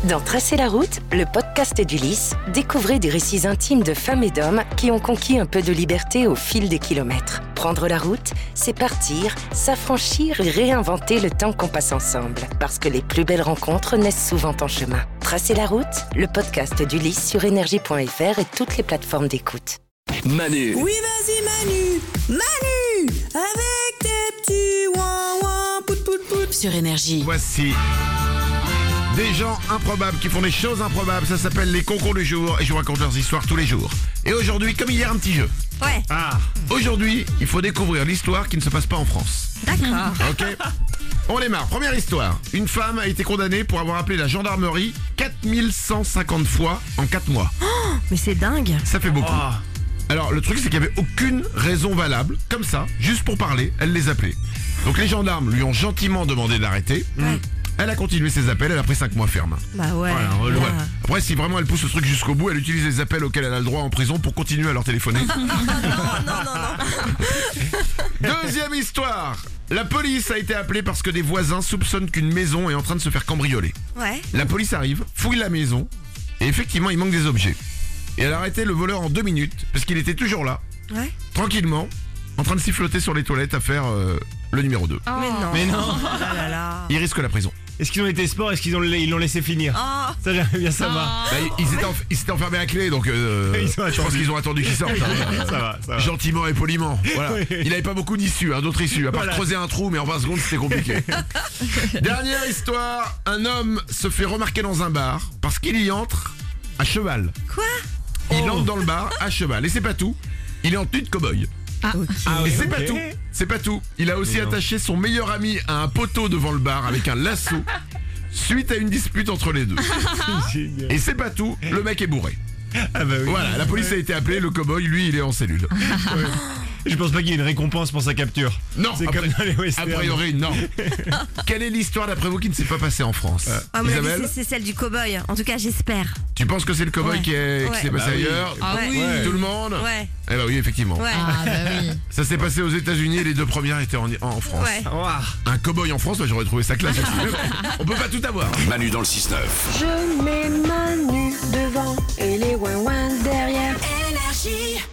Dans Tracer la route, le podcast d'Ulysse, découvrez des récits intimes de femmes et d'hommes qui ont conquis un peu de liberté au fil des kilomètres. Prendre la route, c'est partir, s'affranchir et réinventer le temps qu'on passe ensemble. Parce que les plus belles rencontres naissent souvent en chemin. Tracer la route, le podcast d'Ulysse sur énergie.fr et toutes les plateformes d'écoute. Manu. Oui, vas-y, Manu. Manu, avec tes petits ouin-ouin, pout-pout-pout. Sur Énergie. Voici des gens improbables qui font des choses improbables. Ça s'appelle les concours du jour et je vous raconte leurs histoires tous les jours. Et aujourd'hui, comme hier, un petit jeu. Ouais, Aujourd'hui, il faut découvrir l'histoire qui ne se passe pas en France. d'accord. Ok. On démarre. Première histoire. Une femme a été condamnée pour avoir appelé la gendarmerie 4150 fois en 4 mois. Mais c'est dingue. Ça fait beaucoup. Alors le truc c'est qu'il n'y avait aucune raison valable. Comme ça, juste pour parler, elle les appelait. Donc les gendarmes lui ont gentiment demandé d'arrêter. Ouais. Elle a continué ses appels, elle a pris 5 mois ferme. Bah ouais. Ouais. Après, si vraiment elle pousse le truc jusqu'au bout, elle utilise les appels auxquels elle a le droit en prison pour continuer à leur téléphoner. Deuxième histoire. La police a été appelée parce que des voisins soupçonnent qu'une maison est en train de se faire cambrioler. Ouais. La police arrive, fouille la maison, et effectivement, il manque des objets. Et elle a arrêté le voleur en 2 minutes, parce qu'il était toujours là, Ouais. tranquillement, en train de siffloter sur les toilettes à faire le numéro 2. Mais non. non. Oh là là. Il risque la prison. Est-ce qu'ils ont été sport? Est-ce qu'ils ils l'ont laissé finir? Oh. Ça j'aimerais bien savoir. Bah, ils s'étaient enfermés à clé, donc Ils ont je pense qu'ils ont attendu qu'ils sortent. Ça va. Gentiment et poliment. Voilà. Oui. Il n'avait pas beaucoup d'issues, d'autres issues, à part Voilà. creuser un trou, mais en 20 secondes c'était compliqué. Dernière histoire, un homme se fait remarquer dans un bar parce qu'il y entre à cheval. Quoi? Il entre dans le bar à cheval. Et c'est pas tout, il est en tenue de cow-boy. Et c'est pas tout, c'est pas tout. Il a aussi Mais non. attaché son meilleur ami à un poteau devant le bar avec un lasso suite à une dispute entre les deux. Génial. Et c'est pas tout, le mec est bourré. Ah bah oui. Voilà, la police a été appelée, le cow-boy, lui, il est en cellule. Je pense pas qu'il y ait une récompense pour sa capture. Non, C'est comme dans les a westerns. priori, non. Quelle est l'histoire d'après vous qui ne s'est pas passée en France À mon avis, Isabelle, c'est celle du cow-boy. En tout cas, j'espère. tu penses que c'est le cow-boy Ouais. qui s'est passé Bah oui. ailleurs Ouais. Tout le monde Ouais. Eh bah oui, effectivement. Ouais. Ah bah oui. Ça s'est passé aux États-Unis et les 2 premières étaient en France. Ouais. Ouah. Un cow-boy en France, moi, j'aurais trouvé ça classe aussi. Mais bon, on peut pas tout avoir. Manu dans le 6-9. Je mets Manu devant et les ouin-ouin derrière. Énergie.